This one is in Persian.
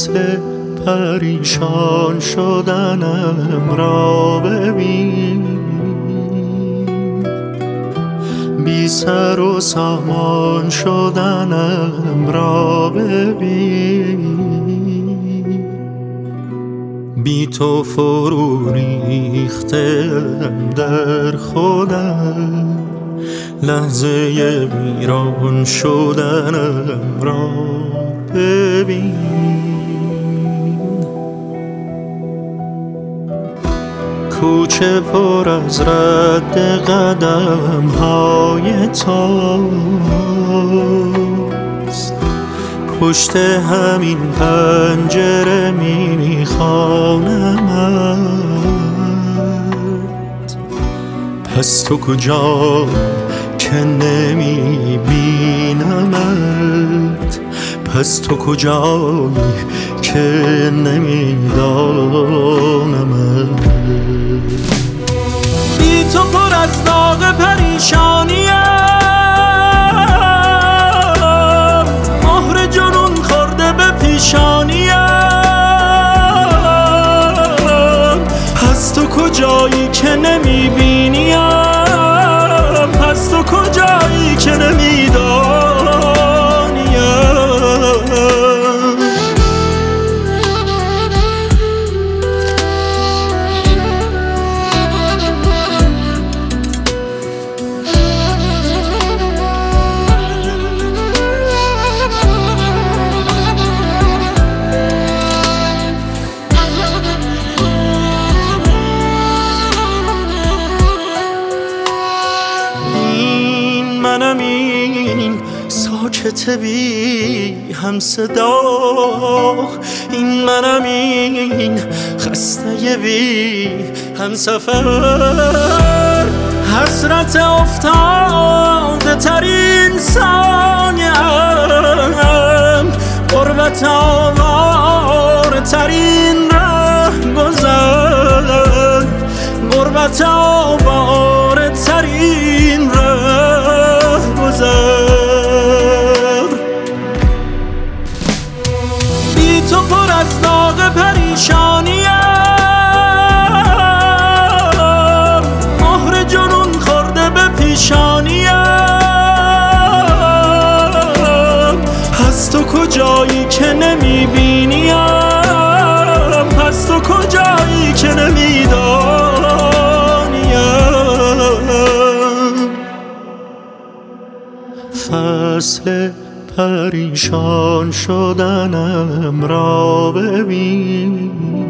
فصل پریشان شدنم را ببین، بی سر و سامان شدنم را ببین، بی تو فرو ریختم در خودم، لحظه ویران شدنم را ببین. کوچه پر از رد قدم های تاست، پشت همین پنجره میخوانمت. پس تو کجا که نمیبینمت، پس تو کجایی که نمیدانمت. بی تو پر از داغ پریشانیم، مهر جنون خورده به پیشانیم. پس تو کجایی که نمیبینیم، پس تو کجایی که نمیدانیم. منم این ساکت بی هم صدا، این منم این خسته بی هم سفر. حسرت افتاده ترین ثانیم، غربت آواره ترین رهگذر، غربت آواره ترین بی تو پر از داغ پریشانیم، مهر جنون خورده به پیشانیم. پس تو کجایی که نمیبینیم، پس تو کجایی که نمیدانیم. فصل پریشان شدنم را ببین،